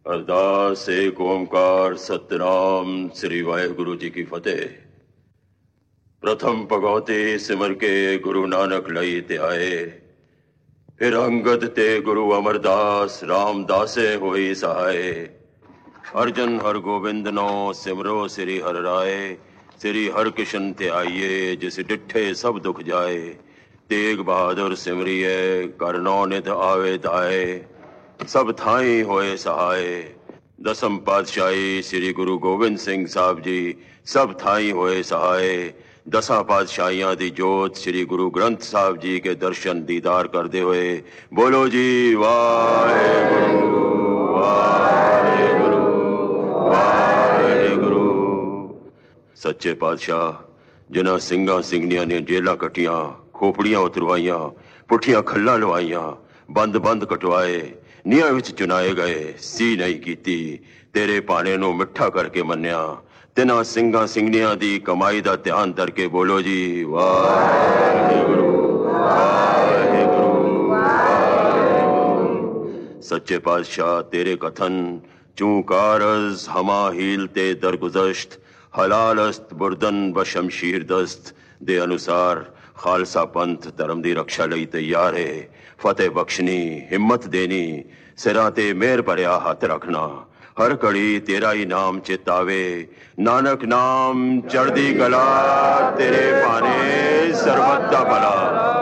अरदास एक ओंकार सतनाम श्री वाहेगुरु जी की फतेह। प्रथम भगवती सिमर के गुरु नानक लई ते आए, फिर अंगद ते गुरु अमरदास रामदासे होई सहाय। अर्जन हर गोविंद नो सिमरो श्री हर राय, श्री हर किशन ते आइए जिस डिठे सब दुख जाए। तेग बहादुर सिमरिए करनो निध आवे दाए, सब थाई होए सहाय। दसम पातशाही श्री गुरु गोविंद सिंह साहब जी सब थाई होए सहाय। दसा पातशाहियां दी जोत श्री गुरु ग्रंथ साहब जी के दर्शन दीदार करते हुए बोलो जी वाहेगुरु वाहेगुरु वाहेगुरु। सच्चे पातशाह जिन्हां ਸਿੰਘਾਂ ਸਿੰਘਣੀਆਂ ने जेलां कटियां, खोपड़ियां उतरवाइयां, पुठियां खल्लां लवाइयां, बंद बंद कटवाए, ਨੀਹਾਂ ਵਿੱਚ ਚੁਣਾਏ ਗਏ, ਸੀ ਨਹੀਂ ਕੀਤੀ, ਤੇਰੇ ਭਾਣੇ ਨੂੰ ਮਿੱਠਾ ਕਰਕੇ ਮੰਨਿਆ। ਤਿਨਾਂ ਸਿੰਘਾਂ ਸਿੰਘਣੀਆਂ ਦੀ ਕਮਾਈ ਦਾ ਧਿਆਨ ਧਰ ਕੇ ਬੋਲੋ ਜੀ ਵਾਹਿਗੁਰੂ ਵਾਹਿਗੁਰੂ ਵਾਹਿਗੁਰੂ। ਸੱਚੇ ਪਾਤਸ਼ਾਹ तेरे कथन चूं कारज हमा हील ते दरगुजश्त हलालस्त बुरदन ब शमशीर दस्त ਦੇ ਅਨੁਸਾਰ ਖਾਲਸਾ ਪੰਥ ਧਰਮ ਦੀ ਰੱਖਿਆ ਲਈ ਤਿਆਰ ਹੈ। ਫਤਿਹ ਬਖਸ਼ਣੀ, ਹਿੰਮਤ ਦੇਣੀ, ਸਿਰਾਂ ਤੇ ਮਿਹਰ ਭਰਿਆ ਹੱਥ ਰੱਖਣਾ। ਹਰ ਘੜੀ ਤੇਰਾ ਹੀ ਨਾਮ ਚੇਤਾਵੇ, ਨਾਨਕ ਨਾਮ ਚੜ੍ਹਦੀ ਕਲਾ, ਤੇਰੇ ਭਾਣੇ ਸਰਬੱਤ ਦਾ ਭਲਾ।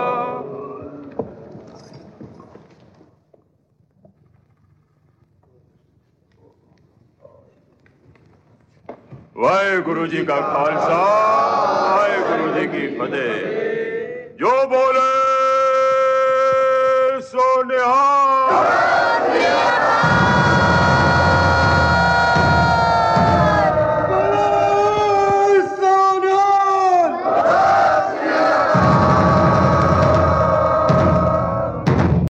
वाहेगुरु जी का खालसा, वाहेगुरु जी की फतेह। जो बोले सो निहाल।